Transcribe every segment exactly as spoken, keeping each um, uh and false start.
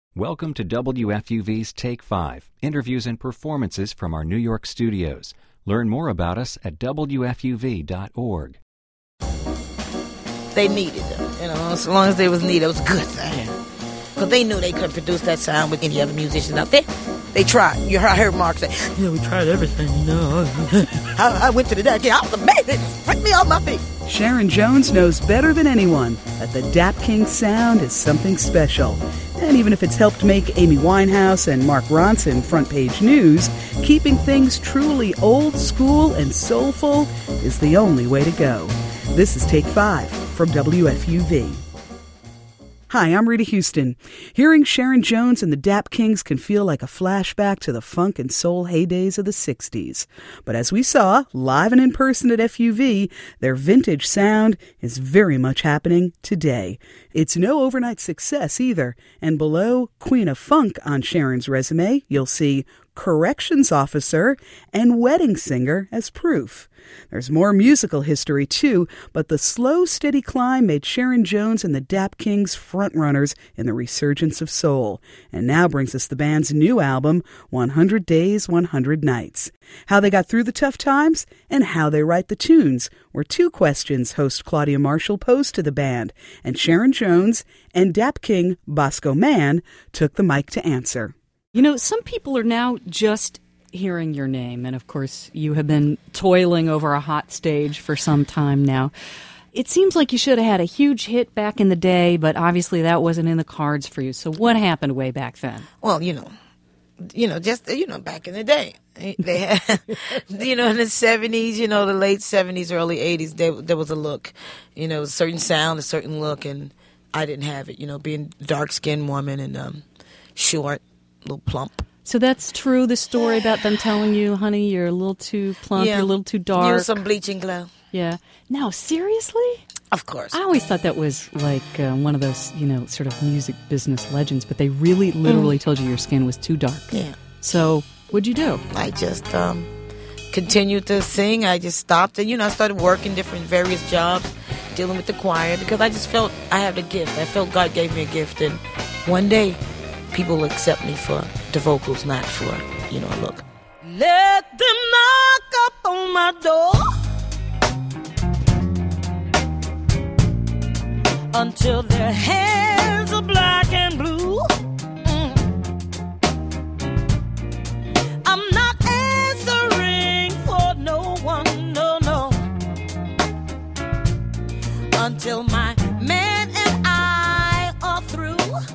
Welcome to W F U V's Take five, interviews and performances from our New York studios. Learn more about us at W F U V dot org. They needed them, you know, as long as they was needed, it was a good thing. Because they knew they couldn't produce that sound with any other musicians out there. They tried. You heard, I heard Mark say, you know, we tried everything, you know. I, I went to the D A P. I was amazing. It freaked me off my feet. Sharon Jones knows better than anyone that the Dap King sound is something special. And even if it's helped make Amy Winehouse and Mark Ronson front page news, keeping things truly old school and soulful is the only way to go. This is Take five from W F U V. Hi, I'm Rita Houston. Hearing Sharon Jones and the Dap Kings can feel like a flashback to the funk and soul heydays of the sixties. But as we saw, live and in person at F U V, their vintage sound is very much happening today. It's no overnight success either. And below Queen of Funk on Sharon's resume, you'll see corrections officer and wedding singer as proof. There's more musical history, too, but the slow, steady climb made Sharon Jones and the Dap Kings frontrunners in the resurgence of soul, and now brings us the band's new album, one hundred days, one hundred nights. How they got through the tough times and how they write the tunes were two questions host Claudia Marshall posed to the band, and Sharon Jones and Dap King Bosco Mann took the mic to answer. You know, some people are now just hearing your name, and of course you have been toiling over a hot stage for some time now. It seems like you should have had a huge hit back in the day, but obviously that wasn't in the cards for you. So what happened way back then? Well, you know, you know, just, you know, back in the day. They had, you know, in the seventies, you know, the late seventies, early eighties, there, there was a look, you know, a certain sound, a certain look, and I didn't have it, you know, being a dark-skinned woman and um, short, a little plump. So that's true, the story about them telling you, honey, you're a little too plump, Yeah. you're a little too dark. Use some bleaching glow. Yeah. No, seriously? Of course. I always thought that was like uh, one of those, you know, sort of music business legends, but they really literally Mm. told you your skin was too dark. Yeah. So what'd you do? I just um, continued to sing. I just stopped. And, you know, I started working different various jobs, dealing with the choir, because I just felt I had a gift. I felt God gave me a gift. And one day, people will accept me for the vocals, not for, you know, a look. Let them knock up on my door until their hands are black and blue. Mm. I'm not answering for no one, no, no, until my man and I are through.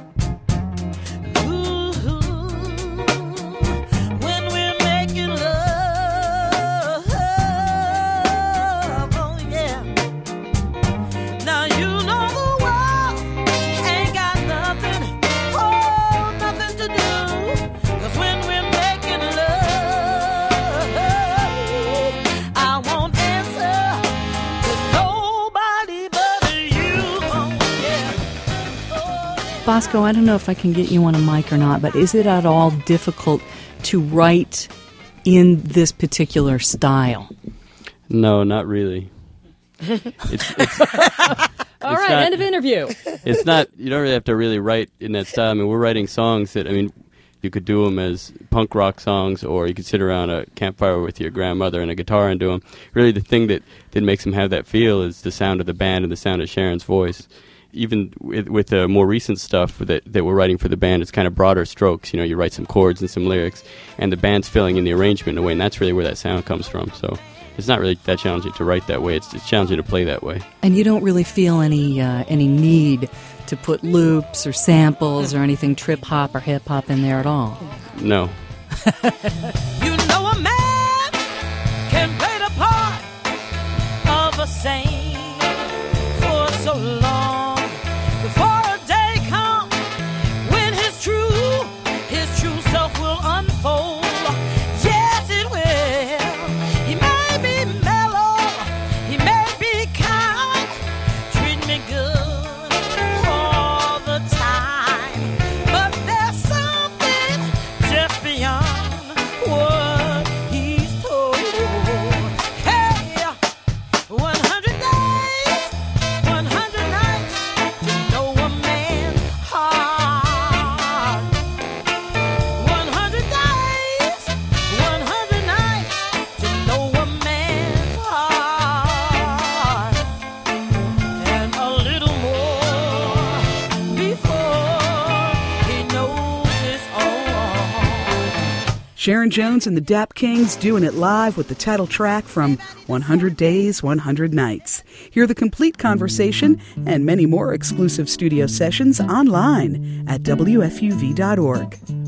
Bosco, I don't know if I can get you on a mic or not, but is it at all difficult to write in this particular style? No, not really. It's, it's, all it's right, not, end of interview. It's not, you don't really have to really write in that style. I mean, we're writing songs that, I mean, you could do them as punk rock songs, or you could sit around a campfire with your grandmother and a guitar and do them. Really, the thing that, that makes them have that feel is the sound of the band and the sound of Sharon's voice. Even with, with the more recent stuff that, that we're writing for the band, it's kind of broader strokes. You know, you write some chords and some lyrics, and the band's filling in the arrangement in a way, and that's really where that sound comes from. So it's not really that challenging to write that way. It's, it's challenging to play that way. And you don't really feel any uh, any need to put loops or samples or anything trip-hop or hip-hop in there at all? No. You know a man can play the part of a saint for so long. Before a day comes when his true, his true self will unfold. Yes, it will. He may be mellow, he may be kind, treat me good all the time. But there's something just beyond words. Sharon Jones and the Dap Kings doing it live with the title track from one hundred days, one hundred nights. Hear the complete conversation and many more exclusive studio sessions online at W F U V dot org.